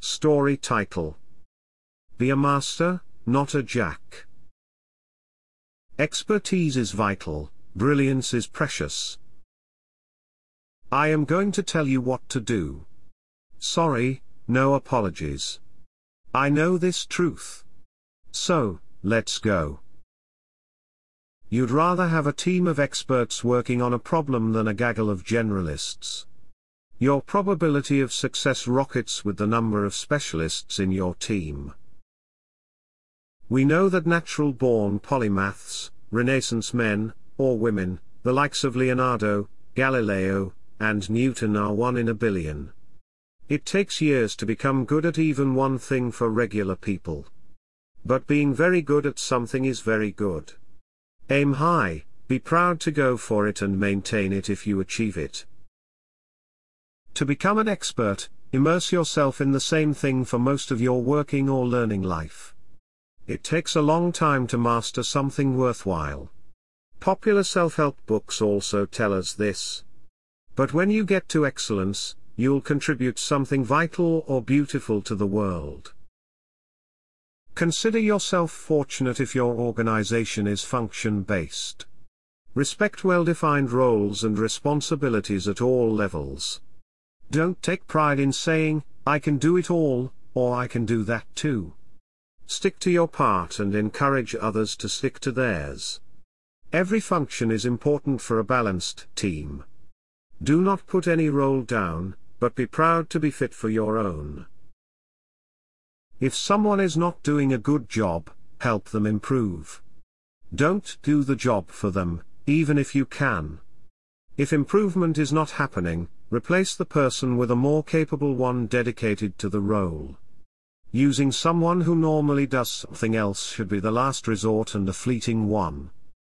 Story title: Be a master, not a jack. Expertise is vital, brilliance is precious. I am going to tell you what to do. Sorry, no apologies. I know this truth. So, let's go. You'd rather have a team of experts working on a problem than a gaggle of generalists. Your probability of success rockets with the number of specialists in your team. We know that natural-born polymaths, Renaissance men, or women, the likes of Leonardo, Galileo, and Newton are 1 in a billion. It takes years to become good at even one thing for regular people. But being very good at something is very good. Aim high, be proud to go for it and maintain it if you achieve it. To become an expert, immerse yourself in the same thing for most of your working or learning life. It takes a long time to master something worthwhile. Popular self-help books also tell us this. But when you get to excellence, you'll contribute something vital or beautiful to the world. Consider yourself fortunate if your organization is function-based. Respect well-defined roles and responsibilities at all levels. Don't take pride in saying, "I can do it all," or "I can do that too." Stick to your part and encourage others to stick to theirs. Every function is important for a balanced team. Do not put any role down, but be proud to be fit for your own. If someone is not doing a good job, help them improve. Don't do the job for them, even if you can. If improvement is not happening, replace the person with a more capable one dedicated to the role. Using someone who normally does something else should be the last resort and a fleeting one.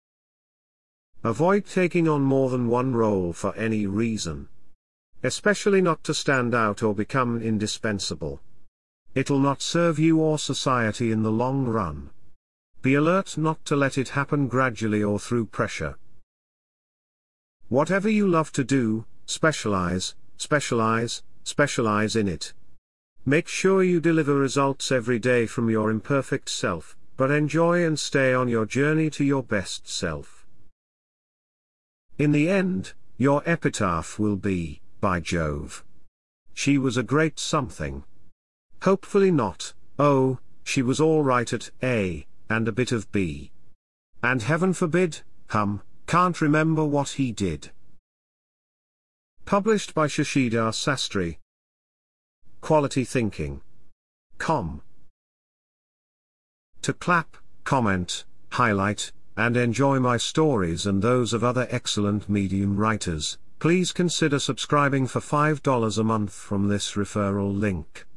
Avoid taking on more than one role for any reason. Especially not to stand out or become indispensable. It'll not serve you or society in the long run. Be alert not to let it happen gradually or through pressure. Whatever you love to do, specialize, specialize, specialize in it. Make sure you deliver results every day from your imperfect self, but enjoy and stay on your journey to your best self. In the end, your epitaph will be, "By Jove, she was a great something." Hopefully not, "Oh, she was all right at A, and a bit of B. And heaven forbid, can't remember what he did." Published by Shashidhar Sastry. QualityThinking.com. To clap, comment, highlight, and enjoy my stories and those of other excellent Medium writers, please consider subscribing for $5 a month from this referral link.